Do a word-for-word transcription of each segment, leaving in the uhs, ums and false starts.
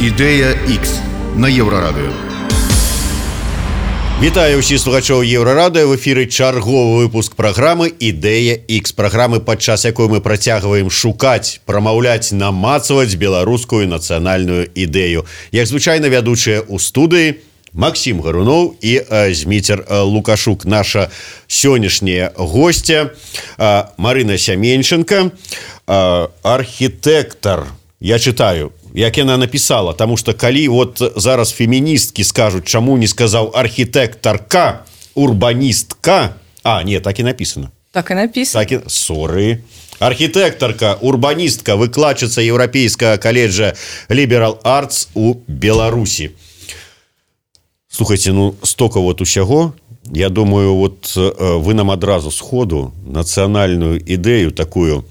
Ідэя Х на Еўрарадыё. Вітаю ўсіх слухачоў Еўрарадыё. В эфіры чарговы выпуск праграмы «Ідэя Х». Праграмы, падчас якой мы працягваем шукаць, прамаўляць, намацваць беларускую нацыянальную ідэю. Як звычайна, вядучыя ў студыі Максим Гаруноў і Зміцер Лукашук. Наша сённяшняя гостя Марына Сяменченко, архітэктар. Я читаю, як яна написала, тому что калі вот зараз феміністкі скажут, чаму не сказаў архітэктарка, урбаністка, а, не, так и написано. Так и написано. Так и, соры. Архітэктарка, урбаністка, выкладчыца Еўрапейскага каледжа Liberal Arts у Беларусі. Слухайте, ну, столько вот усяго. Я думаю, вот вы нам адразу сходу нацыянальную ідэю такую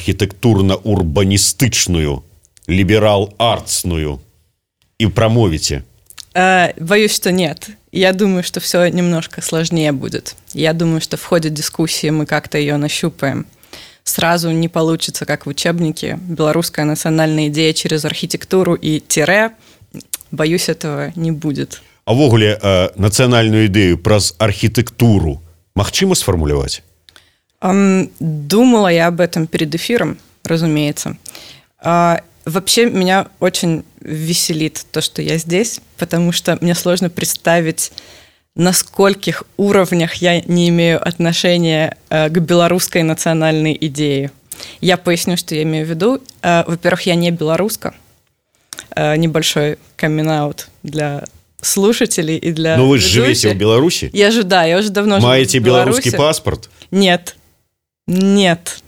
архітэктурна-урбаністычную, либерал-артсную и промовите? Э, боюсь, что нет. Я думаю, что все немножко сложнее будет. Я думаю, что в ходе дискуссии мы как-то ее нащупаем. Сразу не получится, как в учебнике, белорусская национальная идея через архитектуру и тире. Боюсь, этого не будет. А ввогуле э, национальную идею праз архитектуру магчыма сформулировать? Эм, думала я об этом перед эфиром, разумеется. А, вообще меня очень веселит то, что я здесь, потому что мне сложно представить, на скольких уровнях я не имею отношения э, к белорусской национальной идее. Я поясню, что я имею в виду. Э, во-первых, я не белоруска. Э, небольшой камин-аут для слушателей и для Но вы же ведущих. живете в Беларуси? Я же, да, я уже давно живу в Беларуси. Маете белорусский паспорт? Нет. Нет.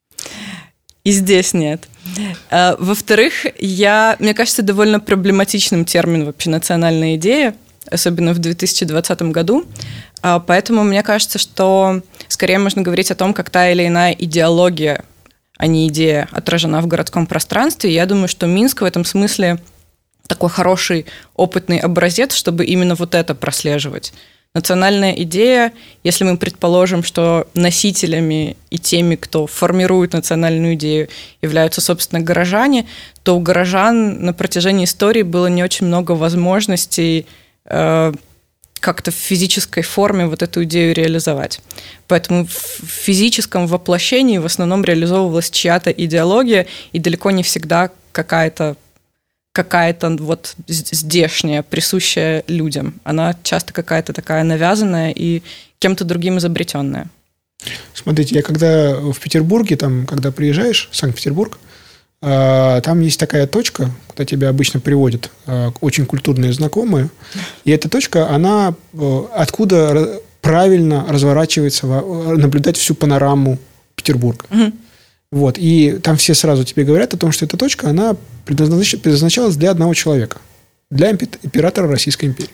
И здесь нет. А, во-вторых, я, мне кажется, довольно проблематичным термин вообще национальная идея, особенно в две тысячи двадцатом году. А, поэтому мне кажется, что скорее можно говорить о том, как та или иная идеология, а не идея, отражена в городском пространстве. Я думаю, что Минск в этом смысле такой хороший, опытный образец, чтобы именно вот это прослеживать. Национальная идея, если мы предположим, что носителями и теми, кто формирует национальную идею, являются, собственно, горожане, то у горожан на протяжении истории было не очень много возможностей э, как-то в физической форме вот эту идею реализовать. Поэтому в физическом воплощении в основном реализовывалась чья-то идеология, и далеко не всегда какая-то какая-то вот здешняя, присущая людям. Она часто какая-то такая навязанная и кем-то другим изобретенная. Смотрите, я когда в Петербурге, там, когда приезжаешь в Санкт-Петербург, там есть такая точка, куда тебя обычно приводят очень культурные знакомые, и эта точка, она откуда правильно разворачивается, наблюдать всю панораму Петербурга. Угу. Вот, и там все сразу тебе говорят о том, что эта точка, она предназначалась для одного человека, для императора Российской империи.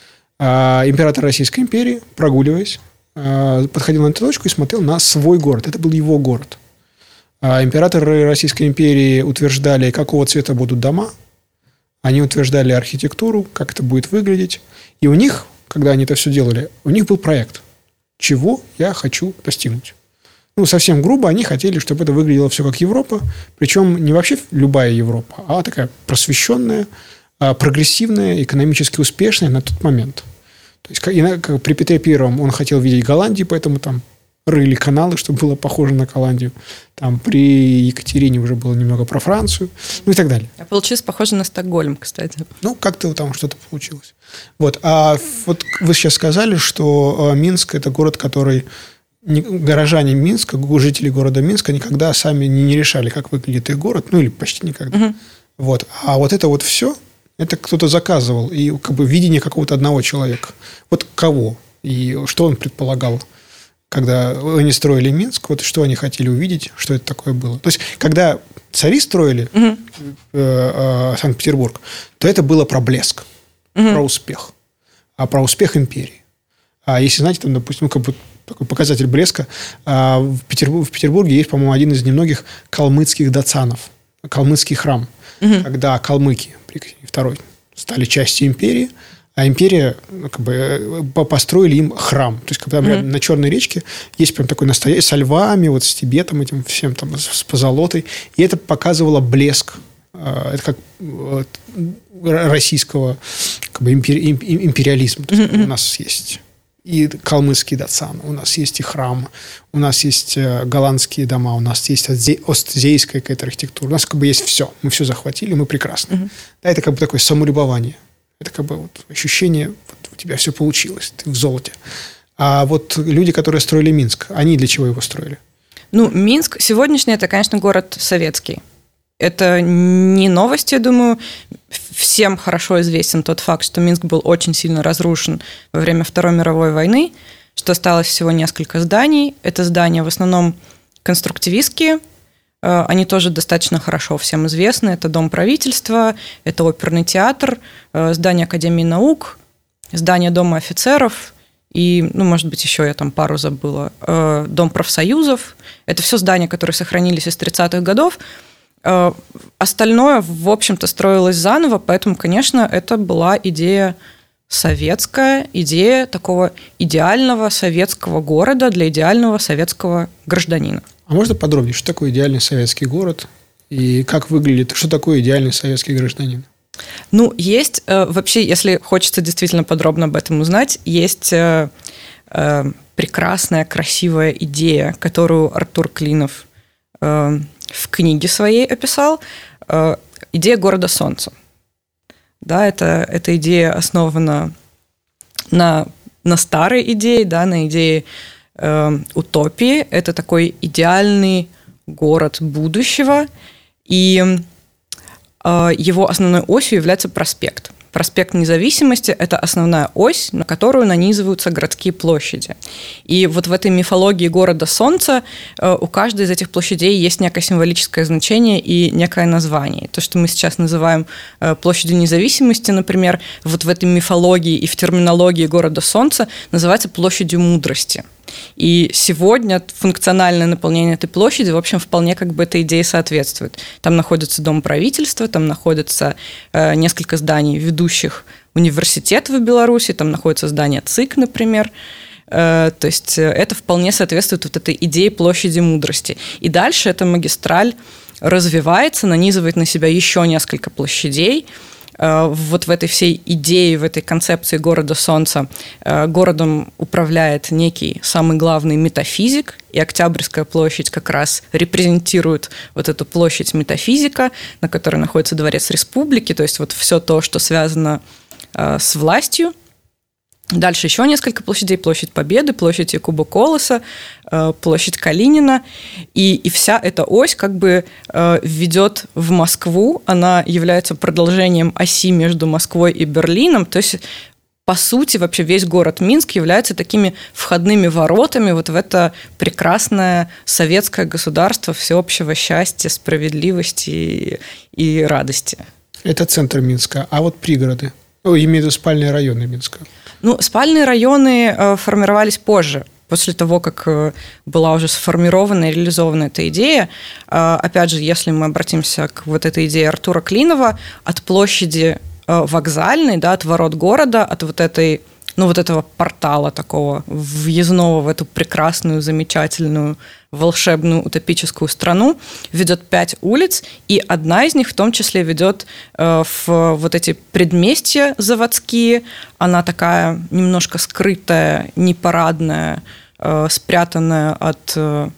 А император Российской империи, прогуливаясь, подходил на эту точку и смотрел на свой город. Это был его город. А императоры Российской империи утверждали, какого цвета будут дома, они утверждали архитектуру, как это будет выглядеть. И у них, когда они это все делали, у них был проект, чего я хочу достигнуть. Ну, совсем грубо, они хотели, чтобы это выглядело все как Европа, причем не вообще любая Европа, а такая просвещенная, прогрессивная, экономически успешная на тот момент. То есть, как при Петре Первом он хотел видеть Голландию, поэтому там рыли каналы, чтобы было похоже на Голландию. Там при Екатерине уже было немного про Францию, ну и так далее. А получилось похоже на Стокгольм, кстати. Ну, как-то там что-то получилось. Вот. А вот вы сейчас сказали, что Минск – это город, который... горожане Минска, жители города Минска никогда сами не, не решали, как выглядит их город, ну или почти никогда. Угу. Вот. А вот это вот все, это кто-то заказывал, и как бы видение какого-то одного человека. Вот кого? И что он предполагал, когда они строили Минск, вот что они хотели увидеть, что это такое было. То есть, когда цари строили угу. э, э, Санкт-Петербург, то это было про блеск, угу. про успех, а про успех империи. А если, знаете, там, допустим, ну, как бы такой показатель блеска. В Петербурге, в Петербурге есть, по-моему, один из немногих калмыцких дацанов. Калмыцкий храм. Угу. Когда калмыки, второй, стали частью империи, а империя, ну, как бы, построили им храм. То есть, когда mm-hmm. на Черной речке есть прям такой настоящий, со львами, вот с Тибетом этим всем, там, с позолотой. И это показывало блеск Это как российского как бы, империализма. То есть, mm-hmm. у нас есть и калмыцкий датсан, у нас есть и храм, у нас есть голландские дома, у нас есть остзейская какая-то архитектура. У нас как бы есть все. Мы все захватили, мы прекрасны. Mm-hmm. Да, это как бы такое самолюбование. Это как бы вот ощущение, вот у тебя все получилось, ты в золоте. А вот люди, которые строили Минск, они для чего его строили? Ну, Минск сегодняшний – это, конечно, город советский. Это не новость, я думаю. Всем хорошо известен тот факт, что Минск был очень сильно разрушен во время Второй мировой войны, что осталось всего несколько зданий. Это здания в основном конструктивистские. Они тоже достаточно хорошо всем известны. Это Дом правительства, это оперный театр, здание Академии наук, здание Дома офицеров и, ну, может быть, еще я там пару забыла. Дом профсоюзов. Это все здания, которые сохранились из тридцатых годов. Остальное, в общем-то, строилось заново, поэтому, конечно, это была идея советская, идея такого идеального советского города для идеального советского гражданина. А можно подробнее, что такое идеальный советский город и как выглядит, что такое идеальный советский гражданин? Ну, есть, вообще, если хочется действительно подробно об этом узнать, есть прекрасная, красивая идея, которую Артур Клинов в книге своей описал, идея города солнца. Да, это, эта идея основана на, на старой идее, да, на идее э, утопии. Это такой идеальный город будущего, и э, его основной осью является проспект. Проспект Независимости – это основная ось, на которую нанизываются городские площади. И вот в этой мифологии города Солнца у каждой из этих площадей есть некое символическое значение и некое название. То, что мы сейчас называем площадью Независимости, например, вот в этой мифологии и в терминологии города Солнца называется площадью мудрости. И сегодня функциональное наполнение этой площади, в общем, вполне как бы этой идее соответствует. Там находится Дом правительства, там находится э, несколько зданий ведущих университетов в Беларуси, там находится здание ЦИК, например. Э, то есть это вполне соответствует вот этой идее площади мудрости. И дальше эта магистраль развивается, нанизывает на себя еще несколько площадей. Вот в этой всей идее, в этой концепции города Солнца городом управляет некий самый главный метафизик, и Октябрьская площадь как раз репрезентирует вот эту площадь метафизика, на которой находится Дворец Республики, то есть вот все то, что связано с властью. Дальше еще несколько площадей. Площадь Победы, площадь Якуба Колоса, площадь Калинина. И, и вся эта ось как бы ведет в Москву. Она является продолжением оси между Москвой и Берлином. То есть, по сути, вообще весь город Минск является такими входными воротами вот в это прекрасное советское государство всеобщего счастья, справедливости и, и радости. Это центр Минска. А вот пригороды? О, имею в виду спальные районы Минска. Ну, спальные районы э, формировались позже, после того, как э, была уже сформирована и реализована эта идея. Э, опять же, если мы обратимся к вот этой идее Артура Клинова, от площади э, вокзальной, да, от ворот города, от вот этой, ну, вот этого портала такого въездного в эту прекрасную, замечательную, волшебную утопическую страну ведет пять улиц, и одна из них в том числе ведет э, в вот эти предместья заводские. Она такая немножко скрытая, непарадная, э, спрятанная от э,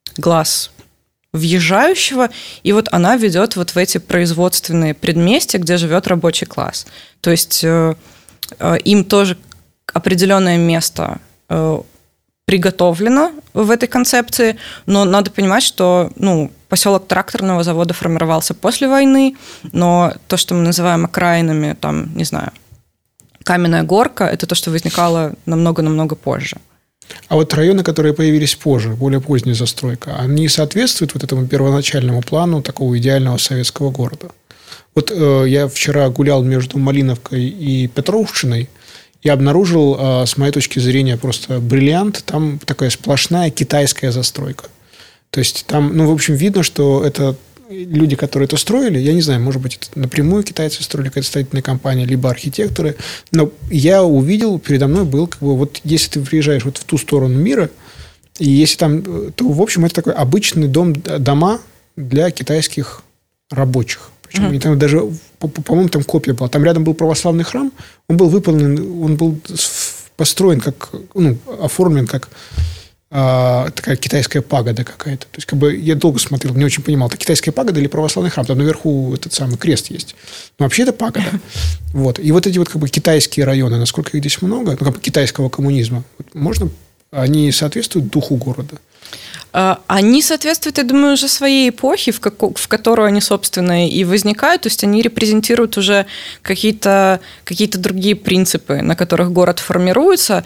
глаз въезжающего, и вот она ведет вот в эти производственные предместья, где живет рабочий класс. То есть э, э, им тоже определенное место э, приготовлено в этой концепции, но надо понимать, что, ну, поселок тракторного завода формировался после войны, но то, что мы называем окраинами, там, не знаю, Каменная Горка, это то, что возникало намного-намного позже. А вот районы, которые появились позже, более поздняя застройка, они соответствуют вот этому первоначальному плану такого идеального советского города? Вот э, я вчера гулял между Малиновкой и Петровщиной, я обнаружил, с моей точки зрения, просто бриллиант. Там такая сплошная китайская застройка. То есть там, ну, в общем, видно, что это люди, которые это строили, я не знаю, может быть, это напрямую китайцы строили, какая-то строительная компания, либо архитекторы. Но я увидел, передо мной был, как бы, вот если ты приезжаешь вот в ту сторону мира, и если там, то, в общем, это такой обычный дом, дома для китайских рабочих. Причем mm-hmm. там даже, по-моему, там копия была. Там рядом был православный храм, он был выполнен, он был построен как, ну, оформлен как а, такая китайская пагода какая-то. То есть, как бы я долго смотрел, не очень понимал, это китайская пагода или православный храм. Там наверху этот самый крест есть. Но вообще это пагода. Вот. И вот эти вот как бы китайские районы, насколько их здесь много, ну, как бы китайского коммунизма, можно, они соответствуют духу города? Они соответствуют, я думаю, уже своей эпохе, в, как, в которой они, собственно, и возникают. То есть они репрезентируют уже какие-то, какие-то другие принципы, на которых город формируется.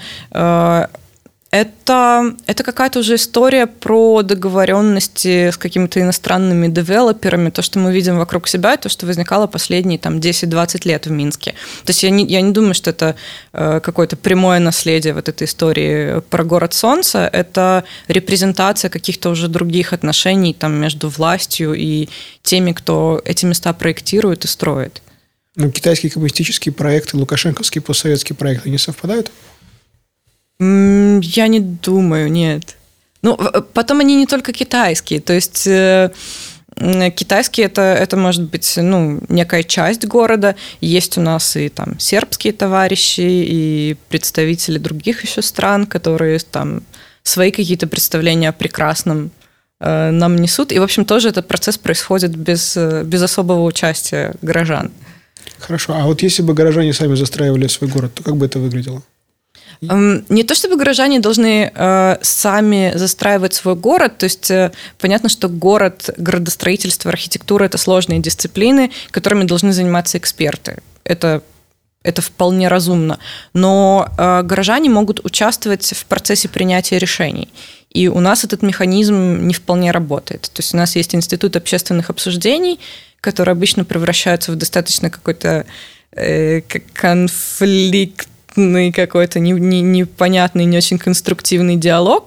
Это, это какая-то уже история про договоренности с какими-то иностранными девелоперами, то, что мы видим вокруг себя, то, что возникало последние там, десять-двадцать лет в Минске. То есть я не, я не думаю, что это э, какое-то прямое наследие вот этой истории про город Солнца. Это репрезентация каких-то уже других отношений там, между властью и теми, кто эти места проектирует и строит. Ну, китайские коммунистические проекты, лукашенковские постсоветские проекты не совпадают? Я не думаю, нет. Ну, потом они не только китайские. То есть э, китайские это, это может быть ну, некая часть города. Есть у нас и там сербские товарищи, и представители других еще стран, которые там свои какие-то представления о прекрасном э, нам несут. И, в общем, тоже этот процесс происходит без, без особого участия горожан. Хорошо. А вот если бы горожане сами застраивали свой город, то как бы это выглядело? Не то чтобы горожане должны э, сами застраивать свой город, то есть э, понятно, что город, градостроительство, архитектура – это сложные дисциплины, которыми должны заниматься эксперты. Это, это вполне разумно. Но э, горожане могут участвовать в процессе принятия решений. И у нас этот механизм не вполне работает. То есть у нас есть институт общественных обсуждений, который обычно превращается в достаточно какой-то э, конфликт, какой-то непонятный, не очень конструктивный диалог.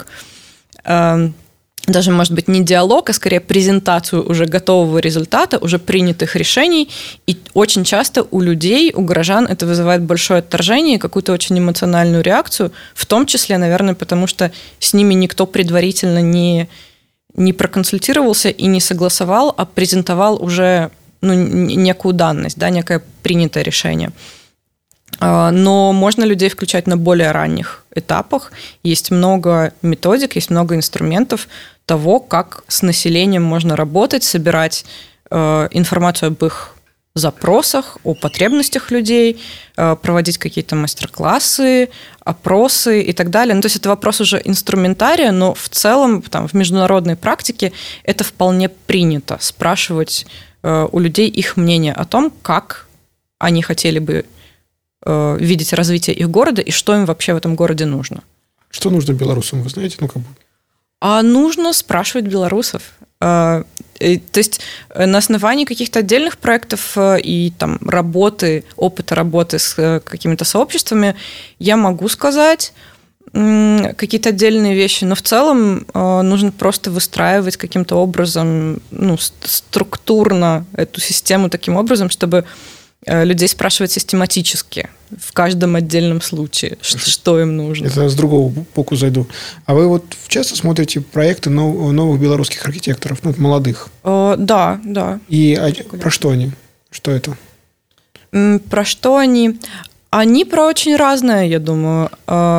Даже, может быть, не диалог, а скорее презентацию уже готового результата, уже принятых решений. И очень часто у людей, у горожан это вызывает большое отторжение, какую-то очень эмоциональную реакцию, в том числе, наверное, потому что с ними никто предварительно не, не проконсультировался и не согласовал, а презентовал уже ну, некую данность, да, некое принятое решение. Но можно людей включать на более ранних этапах. Есть много методик, есть много инструментов того, как с населением можно работать, собирать э, информацию об их запросах, о потребностях людей, э, проводить какие-то мастер-классы, опросы и так далее. Ну, то есть это вопрос уже инструментария, но в целом там, в международной практике это вполне принято спрашивать э, у людей их мнение о том, как они хотели бы видеть развитие их города и что им вообще в этом городе нужно. Что нужно белорусам, вы знаете? Ну, как бы. А нужно спрашивать белорусов. То есть на основании каких-то отдельных проектов и там, работы, опыта работы с какими-то сообществами я могу сказать какие-то отдельные вещи, но в целом нужно просто выстраивать каким-то образом, ну, структурно эту систему таким образом, чтобы людей спрашивать систематически в каждом отдельном случае, что им нужно. Это с другого боку зайду. А вы вот часто смотрите проекты новых белорусских архитекторов, ну, молодых? О, да, да. И про что они? Что это? Про что они? Они про очень разное, я думаю.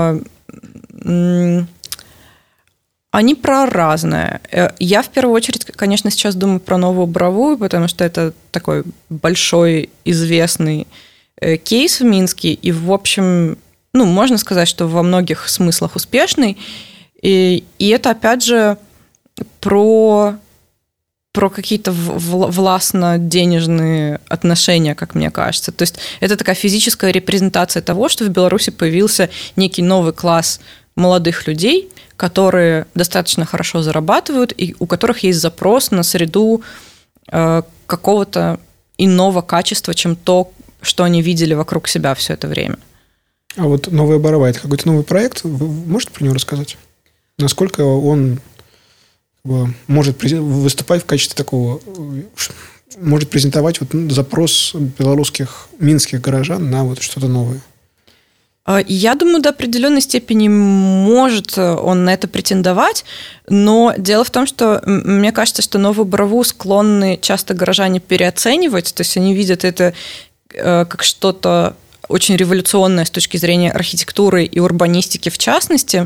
Они про разное. Я в первую очередь, конечно, сейчас думаю про Новую Боровую, потому что это такой большой, известный кейс в Минске, и, в общем, ну, можно сказать, что во многих смыслах успешный. И, и это, опять же, про, про какие-то властно-денежные отношения, как мне кажется. То есть это такая физическая репрезентация того, что в Беларуси появился некий новый класс молодых людей, которые достаточно хорошо зарабатывают и у которых есть запрос на среду э, какого-то иного качества, чем то, что они видели вокруг себя все это время. А вот «Новая Боровая» – это какой-то новый проект? Вы можете про него рассказать? Насколько он как бы, может выступать в качестве такого, может презентовать вот запрос белорусских, минских горожан на вот что-то новое? Я думаю, до определенной степени может он на это претендовать, но дело в том, что мне кажется, что Новую Борову склонны часто горожане переоценивать, то есть они видят это как что-то очень революционное с точки зрения архитектуры и урбанистики в частности,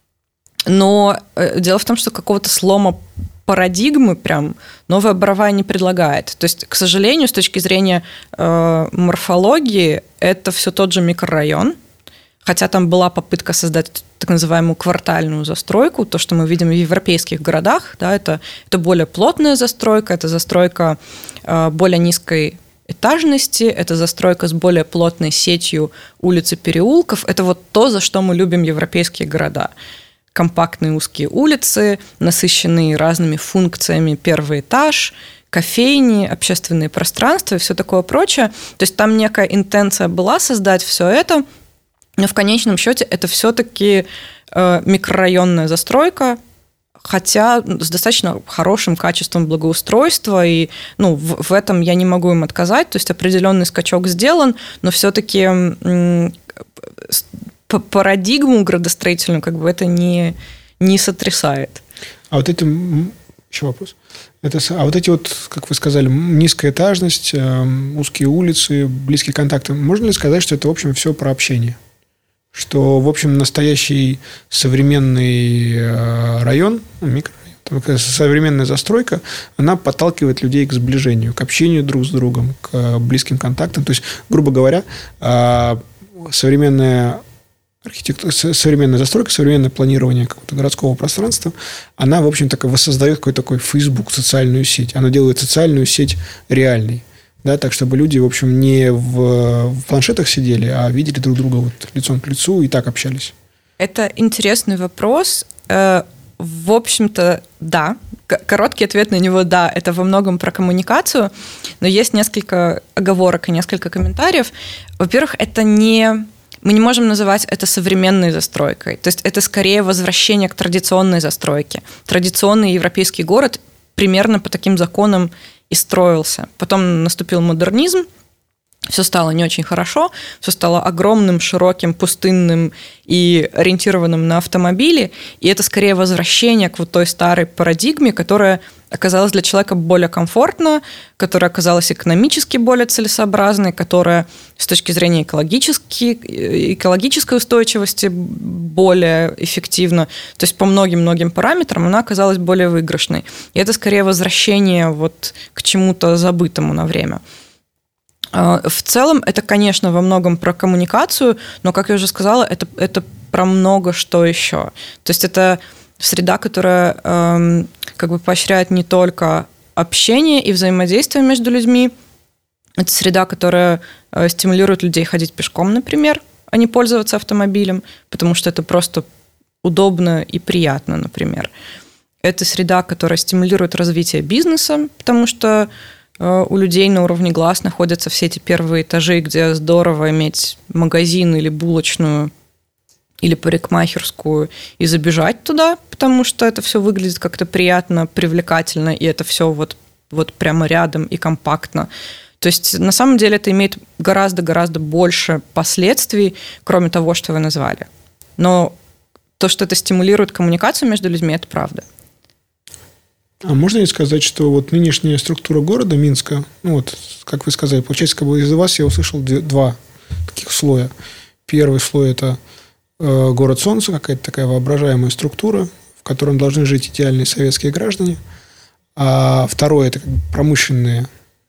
но дело в том, что какого-то слома парадигмы прям Новая Боровая не предлагает. То есть, к сожалению, с точки зрения э, морфологии, это все тот же микрорайон, хотя там была попытка создать так называемую квартальную застройку, то, что мы видим в европейских городах, да, это, это более плотная застройка, это застройка э, более низкой этажности, это застройка с более плотной сетью улиц и переулков, это вот то, за что мы любим европейские города. Компактные узкие улицы, насыщенные разными функциями первый этаж, кофейни, общественные пространства и все такое прочее. То есть там некая интенция была создать все это, но в конечном счете это все-таки э, микрорайонная застройка, хотя с достаточно хорошим качеством благоустройства, и ну, в, в этом я не могу им отказать, то есть определенный скачок сделан, но все-таки м- парадигму градостроительную как бы это не, не сотрясает. А вот это... Еще вопрос. Это, а вот эти вот, как вы сказали, низкая этажность, узкие улицы, близкие контакты, можно ли сказать, что это, в общем, все про общение? Что, в общем, настоящий современный район, микрорайон, современная застройка, она подталкивает людей к сближению, к общению друг с другом, к близким контактам. То есть, грубо говоря, современная архитектура, современная застройка, современное планирование какого-то городского пространства, она, в общем-то, воссоздает какой-то такой Facebook, социальную сеть. Она делает социальную сеть реальной. Да, так, чтобы люди, в общем, не в, в планшетах сидели, а видели друг друга вот лицом к лицу и так общались. Это интересный вопрос. В общем-то, да. Короткий ответ на него – да. Это во многом про коммуникацию, но есть несколько оговорок и несколько комментариев. Во-первых, это не... Мы не можем называть это современной застройкой. То есть это скорее возвращение к традиционной застройке. Традиционный европейский город примерно по таким законам и строился. Потом наступил модернизм, все стало не очень хорошо, все стало огромным, широким, пустынным и ориентированным на автомобили, и это скорее возвращение к вот той старой парадигме, которая оказалась для человека более комфортна, которая оказалась экономически более целесообразной, которая с точки зрения экологической, экологической устойчивости более эффективна. То есть по многим-многим параметрам она оказалась более выигрышной. И это скорее возвращение вот к чему-то забытому на время. В целом, это, конечно, во многом про коммуникацию, но, как я уже сказала, это, это про много что еще. То есть это среда, которая эм, как бы поощряет не только общение и взаимодействие между людьми, это среда, которая э, стимулирует людей ходить пешком, например, а не пользоваться автомобилем, потому что это просто удобно и приятно, например. Это среда, которая стимулирует развитие бизнеса, потому что у людей на уровне глаз находятся все эти первые этажи, где здорово иметь магазин или булочную, или парикмахерскую, и забежать туда, потому что это все выглядит как-то приятно, привлекательно, и это все вот, вот прямо рядом и компактно. То есть на самом деле это имеет гораздо-гораздо больше последствий, кроме того, что вы назвали. Но то, что это стимулирует коммуникацию между людьми, это правда. А можно ли сказать, что вот нынешняя структура города Минска, ну вот, как вы сказали, получается, как бы из вас я услышал два таких слоя. Первый слой – это э, город солнца, какая-то такая воображаемая структура, в котором должны жить идеальные советские граждане. А второй – это как бы промышленные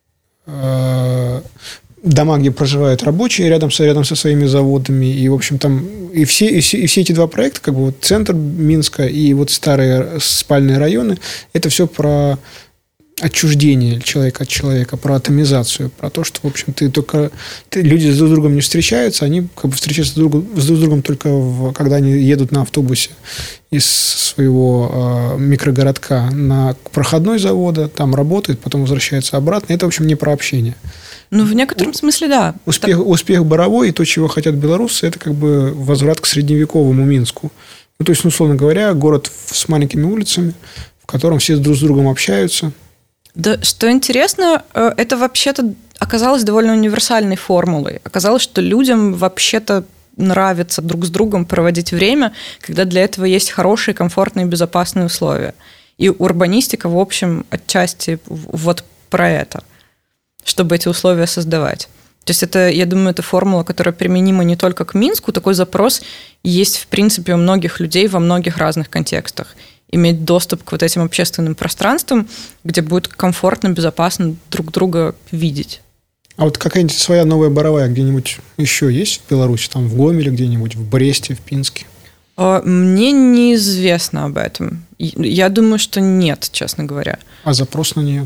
э, дома, где проживают рабочие рядом со, рядом со своими заводами. И, в общем, там и все, и все, и все эти два проекта, как бы вот центр Минска и вот старые спальные районы, это все про отчуждение человека от человека, про атомизацию, про то, что, в общем, ты только ты, люди с друг другом не встречаются, они как бы встречаются друг, с друг другом только в, когда они едут на автобусе из своего э, микрогородка на проходной завода, там работают, потом возвращаются обратно. Это, в общем, не про общение. Ну, в некотором смысле, да. Успех, успех Боровой и то, чего хотят белорусы, это как бы возврат к средневековому Минску. Ну, то есть, условно говоря, город с маленькими улицами, в котором все друг с другом общаются. Да, что интересно, это вообще-то оказалось довольно универсальной формулой. Оказалось, что людям вообще-то нравится друг с другом проводить время, когда для этого есть хорошие, комфортные, безопасные условия. И урбанистика, в общем, отчасти вот про это, чтобы эти условия создавать. То есть это, я думаю, это формула, которая применима не только к Минску. Такой запрос есть, в принципе, у многих людей во многих разных контекстах. Иметь доступ к вот этим общественным пространствам, где будет комфортно, безопасно друг друга видеть. А вот какая-нибудь своя новая Боровая где-нибудь еще есть в Беларуси? Там в Гомеле где-нибудь, в Бресте, в Пинске? Мне неизвестно об этом. Я думаю, что нет, честно говоря. А запрос на нее?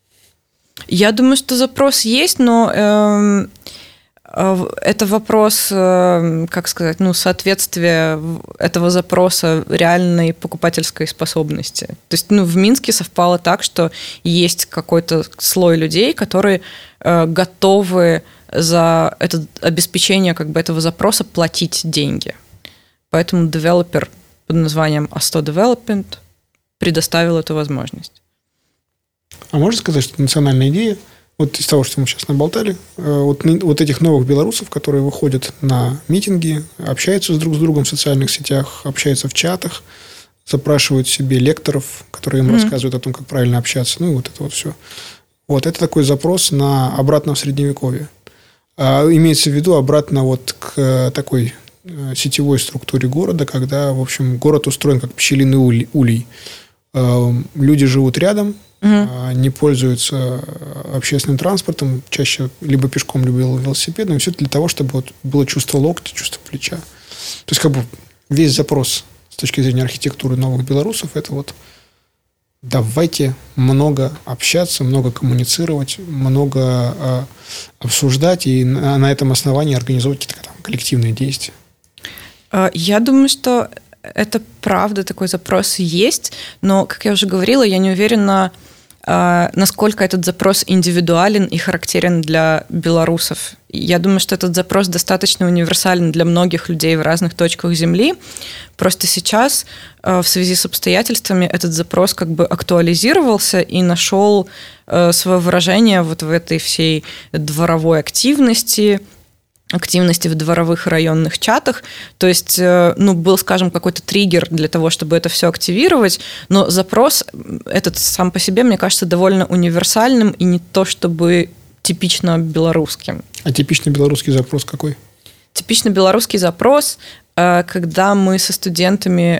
Я думаю, что запрос есть, но э, э, это вопрос, э, как сказать, ну, соответствия этого запроса реальной покупательской способности. То есть, ну, в Минске совпало так, что есть какой-то слой людей, которые э, готовы за это обеспечение как бы этого запроса платить деньги. Поэтому девелопер под названием а сто Development предоставил эту возможность. А можно сказать, что национальная идея, вот из того, что мы сейчас наболтали, вот, вот этих новых белорусов, которые выходят на митинги, общаются с друг с другом в социальных сетях, общаются в чатах, запрашивают себе лекторов, которые им mm-hmm. рассказывают о том, как правильно общаться, ну и вот это вот все. Вот это такой запрос на обратно в Средневековье. А имеется в виду обратно вот к такой сетевой структуре города, когда, в общем, город устроен как пчелиный улей. Люди живут рядом, угу. не пользуются общественным транспортом, чаще либо пешком, либо велосипедом. И все это для того, чтобы вот было чувство локтя, чувство плеча. То есть, как бы весь запрос с точки зрения архитектуры новых белорусов, это вот давайте много общаться, много коммуницировать, много э, обсуждать и на, на этом основании организовывать какие-то там коллективные действия. Я думаю, что это правда, такой запрос есть, но, как я уже говорила, я не уверена, насколько этот запрос индивидуален и характерен для белорусов. Я думаю, что этот запрос достаточно универсален для многих людей в разных точках Земли. Просто сейчас, в связи с обстоятельствами, этот запрос как бы актуализировался и нашел свое выражение вот в этой всей дворовой активности, активности в дворовых районных чатах. То есть, ну, был, скажем, какой-то триггер для того, чтобы это все активировать, но запрос этот сам по себе, мне кажется, довольно универсальным и не то чтобы типично белорусским. А типичный белорусский запрос какой? Типично белорусский запрос, когда мы со студентами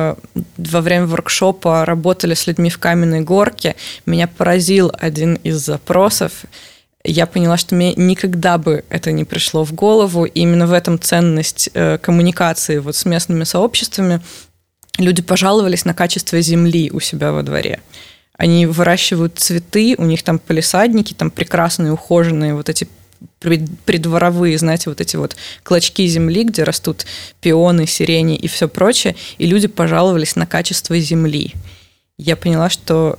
во время воркшопа работали с людьми в Каменной Горке, меня поразил один из запросов. Я поняла, что мне никогда бы это не пришло в голову. И именно в этом ценность э, коммуникации вот с местными сообществами. Люди пожаловались на качество земли у себя во дворе. Они выращивают цветы, у них там палисадники, там прекрасные, ухоженные вот эти придворовые, знаете, вот эти вот клочки земли, где растут пионы, сирени и все прочее. И люди пожаловались на качество земли. Я поняла, что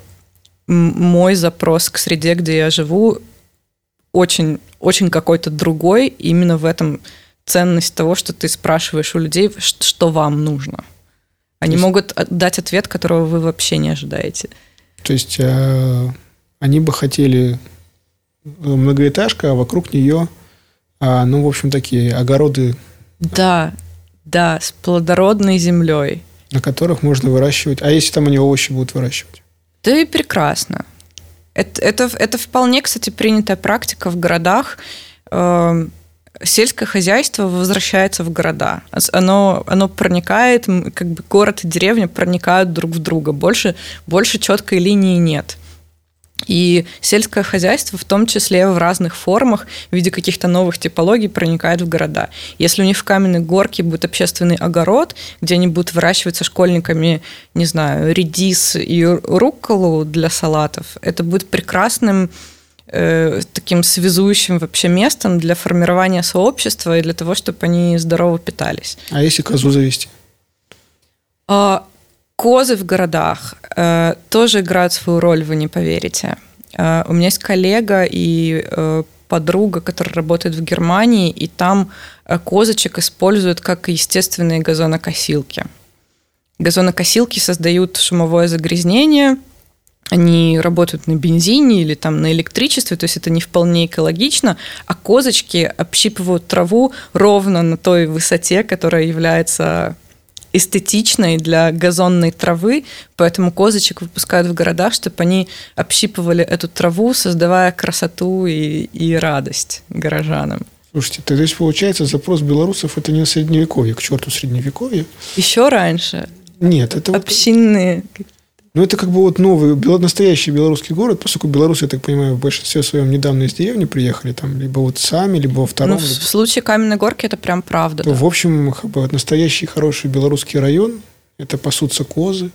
мой запрос к среде, где я живу, очень, очень какой-то другой, именно в этом ценность того, что ты спрашиваешь у людей, что вам нужно. Они есть, могут дать ответ, которого вы вообще не ожидаете. То есть э, они бы хотели многоэтажка, а вокруг нее, э, ну, в общем, такие огороды. Да, да, с плодородной землей. На которых можно выращивать. А если там они овощи будут выращивать? Да и прекрасно. Это, это, это вполне, кстати, принятая практика в городах. Э, сельское хозяйство возвращается в города. Оно, оно проникает, как бы город и деревня проникают друг в друга. Больше, больше четкой линии нет. И сельское хозяйство, в том числе в разных формах, в виде каких-то новых типологий, проникает в города. Если у них в Каменной Горке будет общественный огород, где они будут выращивать со школьниками, не знаю, редис и рукколу для салатов, это будет прекрасным э, таким связующим вообще местом для формирования сообщества и для того, чтобы они здорово питались. А если козу завести? А, Козы в городах э, тоже играют свою роль, вы не поверите. Э, у меня есть коллега и э, подруга, которая работает в Германии, и там э, козочек используют как естественные газонокосилки. Газонокосилки создают шумовое загрязнение, они работают на бензине или там на электричестве, то есть это не вполне экологично, а козочки общипывают траву ровно на той высоте, которая является эстетичной для газонной травы, поэтому козочек выпускают в городах, чтобы они общипывали эту траву, создавая красоту и, и радость горожанам. Слушайте, то есть, получается, запрос белорусов – это не средневековье, к черту средневековье. Еще раньше. Нет, это общинные... Вот, ну, это как бы вот новый, настоящий белорусский город, поскольку белорусы, я так понимаю, в большинстве своем недавно из деревни приехали, там, либо вот сами, либо во втором. Ну, либо... в случае Каменной Горки это прям правда. То, да. В общем, как бы, настоящий хороший белорусский район – это пасутся козы,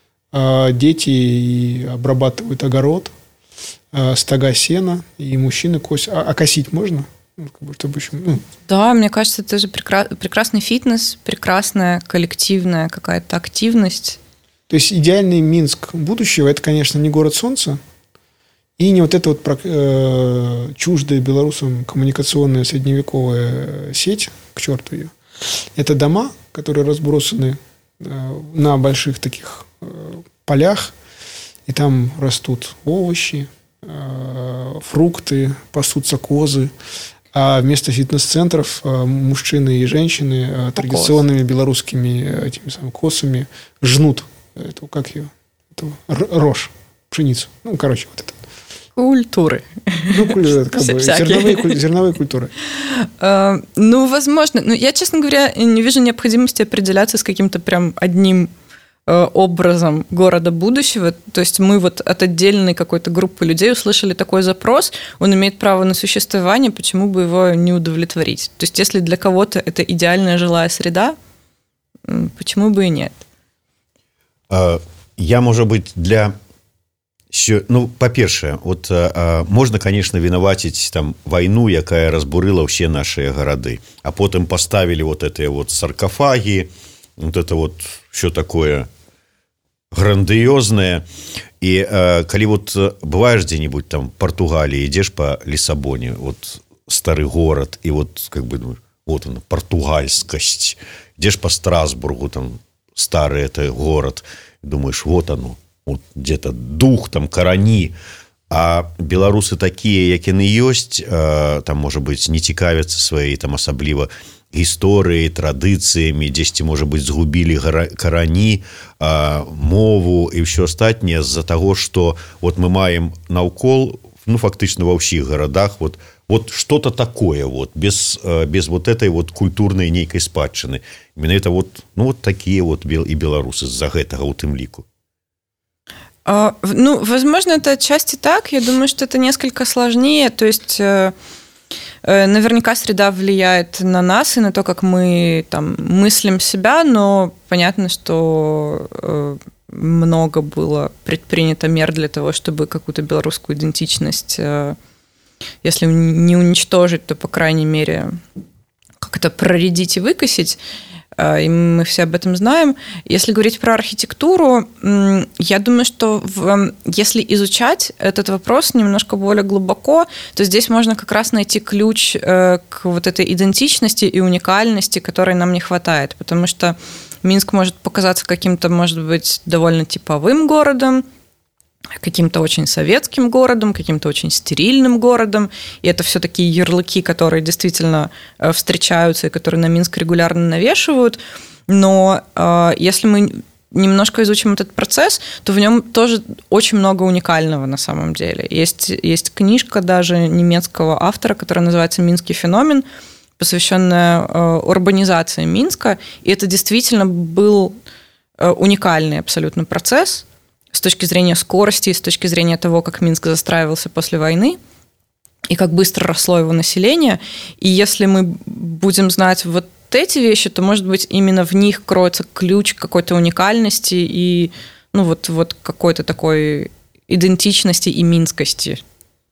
дети обрабатывают огород, стога сена, и мужчины косят. А, а косить можно? Ну, как бы, чтобы, ну... Да, мне кажется, это же прекра- прекрасный фитнес, прекрасная коллективная какая-то активность. То есть идеальный Минск будущего – это, конечно, не город солнца и не вот эта вот э, чуждая белорусам коммуникационная средневековая сеть, к черту ее. Это дома, которые разбросаны э, на больших таких э, полях, и там растут овощи, э, фрукты, пасутся козы. А вместо фитнес-центров э, мужчины и женщины э, традиционными белорусскими э, этими самыми косами жнут эту, как ее, эту рожь, пшеницу. Ну, короче, вот это. Культуры. Ну, как бы, зерновые, зерновые культуры. Ну, возможно. Но я, честно говоря, не вижу необходимости определяться с каким-то прям одним образом города будущего. То есть мы вот от отдельной какой-то группы людей услышали такой запрос, он имеет право на существование, почему бы его не удовлетворить? То есть если для кого-то это идеальная жилая среда, почему бы и нет? Я, может быть, для... Ну, па-першае, вот а, можна, конечно, вінаваціць там вайну, якая разбурыла ўсе нашыя гарады, а потым поставілі вот этыя вот саркофаги, вот это вот все такое грандыёзнае. І а, калі вот бываеш дзе-нибудь там в Португалии, ідзеш по Лиссабоне, вот стары город, и вот как бы ну, вот она, португальскость, ідзеш по Страсбургу, там старый это город, думаешь, вот оно, вот где-то дух, там карані, а беларусы такія, як яны ёсць, там, можа быць, не цікавяцца сваёй там асабліва гісторыяй, традыцыямі, дзесьці, можа быць, згубілі карані, мову і ўсё астатняе з-за таго, што вот мы маем наўкол, ну, фактычна ва ўсіх гарадах вот, вот что-то такое вот, без, без вот этой вот культурнай нейкай спадчыны. Менавіта вот, ну, вот такія вот і беларусы з-за гэтага ў тым ліку. Ну, возможно, это отчасти так. Я думаю, что это несколько сложнее. То есть, э, э, наверняка среда влияет на нас и на то, как мы там мыслим себя, но понятно, что э, много было предпринято мер для того, чтобы какую-то белорусскую идентичность, э, если не уничтожить, то, по крайней мере, как-то проредить и выкосить. И мы все об этом знаем. Если говорить про архитектуру, я думаю, что в, если изучать этот вопрос немножко более глубоко, то здесь можно как раз найти ключ к вот этой идентичности и уникальности, которой нам не хватает. Потому что Минск может показаться каким-то, может быть, довольно типовым городом, каким-то очень советским городом, каким-то очень стерильным городом. И это все такие ярлыки, которые действительно встречаются и которые на Минск регулярно навешивают. Но э, если мы немножко изучим этот процесс, то в нем тоже очень много уникального на самом деле. Есть, есть книжка даже немецкого автора, которая называется «Минский феномен», посвященная э, урбанизации Минска. И это действительно был э, уникальный абсолютно процесс, с точки зрения скорости, с точки зрения того, как Минск застраивался после войны и как быстро росло его население. И если мы будем знать вот эти вещи, то, может быть, именно в них кроется ключ к какой-то уникальности и ну, вот, вот какой-то такой идентичности и минскости.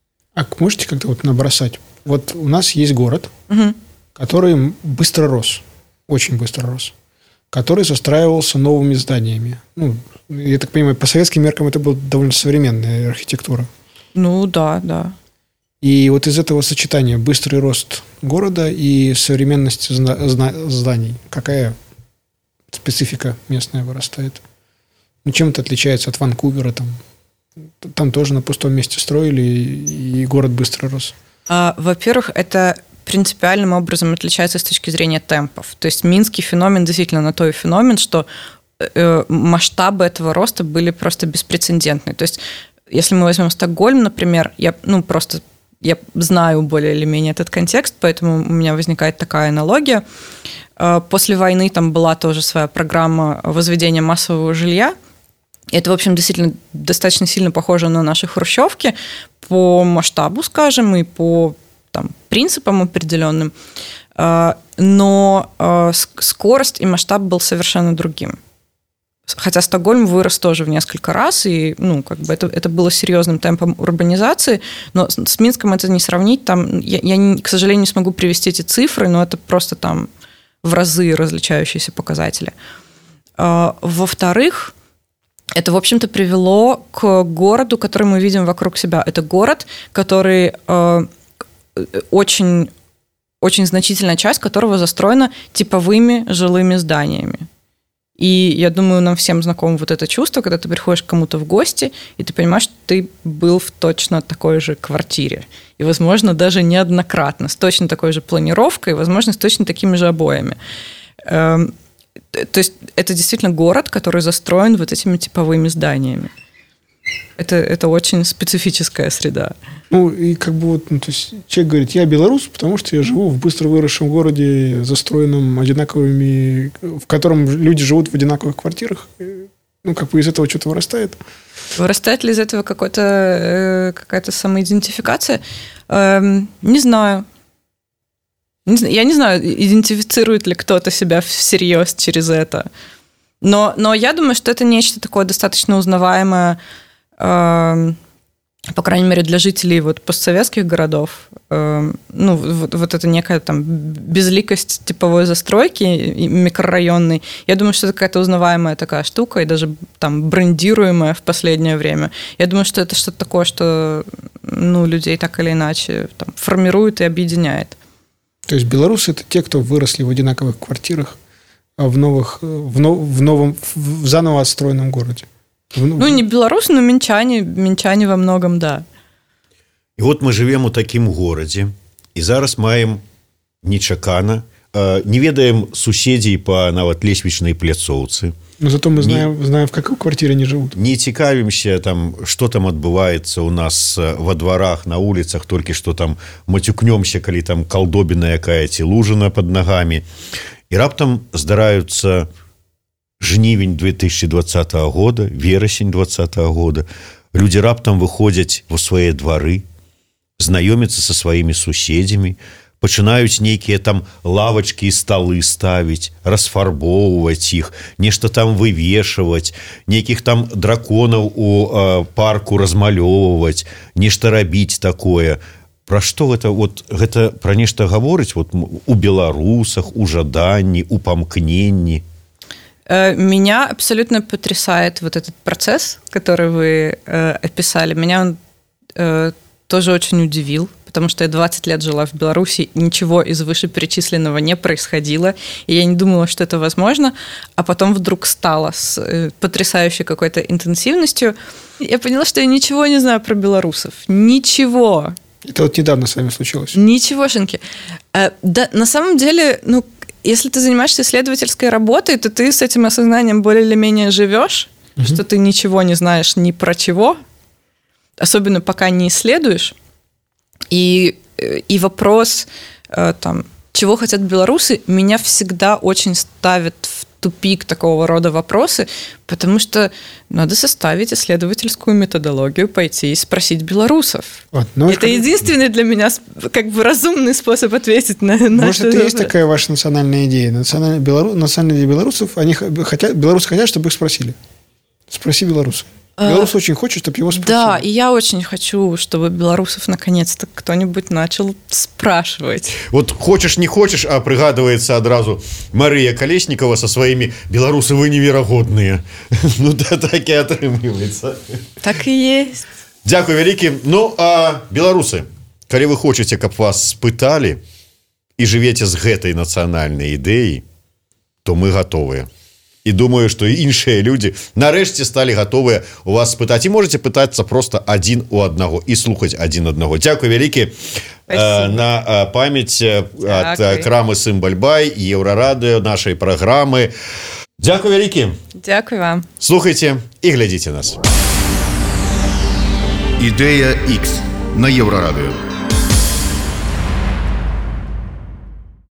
А можете как-то вот набросать? Вот у нас есть город, угу. который быстро рос, очень быстро рос, который застраивался новыми зданиями. Ну, я так понимаю, по советским меркам это была довольно современная архитектура. Ну, да, да. И вот из этого сочетания быстрый рост города и современность зданий, какая специфика местная вырастает? Ну, чем это отличается от Ванкувера, там, там тоже на пустом месте строили, и город быстро рос. А, во-первых, это принципиальным образом отличается с точки зрения темпов. То есть минский феномен действительно на то и феномен, что э, масштабы этого роста были просто беспрецедентные. То есть если мы возьмем Стокгольм, например, я, ну, просто я знаю более или менее этот контекст, поэтому у меня возникает такая аналогия. После войны там была тоже своя программа возведения массового жилья. И это, в общем, действительно достаточно сильно похоже на наши хрущевки по масштабу, скажем, и по там, принципам определенным. Но скорость и масштаб был совершенно другим. Хотя Стокгольм вырос тоже в несколько раз, и ну, как бы это, это было серьезным темпом урбанизации, но с, с Минском это не сравнить. Там, я, я, к сожалению, не смогу привести эти цифры, но это просто там в разы различающиеся показатели. Во-вторых, это, в общем-то, привело к городу, который мы видим вокруг себя. Это город, который очень, очень значительная часть которого застроена типовыми жилыми зданиями. И я думаю, нам всем знакомо вот это чувство, когда ты приходишь к кому-то в гости, и ты понимаешь, что ты был в точно такой же квартире. И, возможно, даже неоднократно, с точно такой же планировкой, возможно, с точно такими же обоями. То есть это действительно город, который застроен вот этими типовыми зданиями. Это, это очень специфическая среда. Ну, и как бы вот, ну, то есть человек говорит, я белорус, потому что я живу в быстро выросшем городе, застроенном одинаковыми, в котором люди живут в одинаковых квартирах. Ну, как бы из этого что-то вырастает. Вырастает ли из этого какой-то, э, какая-то самоидентификация? Э, не знаю. Не знаю. Я не знаю, идентифицирует ли кто-то себя всерьез через это. Но, но я думаю, что это нечто такое достаточно узнаваемое, э, по крайней мере, для жителей вот постсоветских городов. Э, ну, вот, вот это некая там безликость типовой застройки микрорайонной. Я думаю, что это какая-то узнаваемая такая штука, и даже там брендируемая в последнее время. Я думаю, что это что-то такое, что ну, людей так или иначе там, формирует и объединяет. То есть белорусы – это те, кто выросли в одинаковых квартирах, в новых, в, нов, в новом, в заново отстроенном городе. В, ну, не белорусы, но минчане, минчане во многом, да. І от мы живем у такім горадзе, і зараз маем нечакана, э, не ведаем суседзей па нават лесвічнай пляцоўцы. Но зато мы знаем, не, знаем, в какой квартире они живут. Не цікавімся, там, што там адбываецца у нас во дворах, на улицах, толькі што там мацюкнёмся, калі там калдобіна якая ці лужына под ногами. І раптам здараюцца жнівень две тысячи двадцатого года, верасень двадцатого года. Люди раптам выходзяць во свае двары, знаёмяцца со сваімі суседзямі, пачынаюць нейкія там лавачкі і сталы ставіць, расфарбоўваць іх, нешта там вывешваць, нейкіх там драконаў у э, парку размалёўваць, нешта рабіць такое. Пра што гэта, вот, гэта пра нешта гаворыць вот, у беларусах, у жаданні, у памкненні? Меня абсолютно потрясает вот этот процесс, который вы э, описали. Меня он э, тоже очень удивил, потому что я двадцать лет жила в Беларуси, ничего из вышеперечисленного не происходило, и я не думала, что это возможно, а потом вдруг стало с э, потрясающей какой-то интенсивностью. Я поняла, что я ничего не знаю про белорусов. Ничего. Это вот недавно с вами случилось. Ничегошеньки. Э, да, на самом деле, ну, если ты занимаешься исследовательской работой, то ты с этим осознанием более или менее живешь, угу. что ты ничего не знаешь ни про чего, особенно пока не исследуешь. И, и вопрос, там, чего хотят белорусы, меня всегда очень ставит в тупик такого рода вопросы, потому что надо составить исследовательскую методологию, пойти и спросить белорусов. Вот, ну, это как... единственный для меня как бы разумный способ ответить на, на Может, это и есть такая ваша национальная идея. Национальная, белору... национальная идея белорусов, они хотят, белорусы хотят, чтобы их спросили. Спроси белорусов. Белорус очень хочет, чтобы его спросили. Да, и я очень хочу, чтобы белорусов наконец-то кто-нибудь начал спрашивать. Вот хочешь, не хочешь, а пригадывается одразу Мария Колесникова со своими «белорусы, вы невероятные». Ну да, так и отрымливается. Так и есть. Дякую великий. Ну, а белорусы, коли вы хотите, каб вас спытали и живете с гэтай национальной идеей, то мы готовы. і думаю, што іншыя людзі нарэшце сталі гатовыя у вас спытаць, і можете пытацца просто адзін у аднаго і слухаць адзін аднаго. Дзякуй вялікі на памяць ад крамы Сімбаль-Бай, Еўрарадыё, нашай праграмы. Дзякуй вялікі. Дзякуй вам. Слухайце і глядзіце нас. Ідэя X на Еўрарадыё.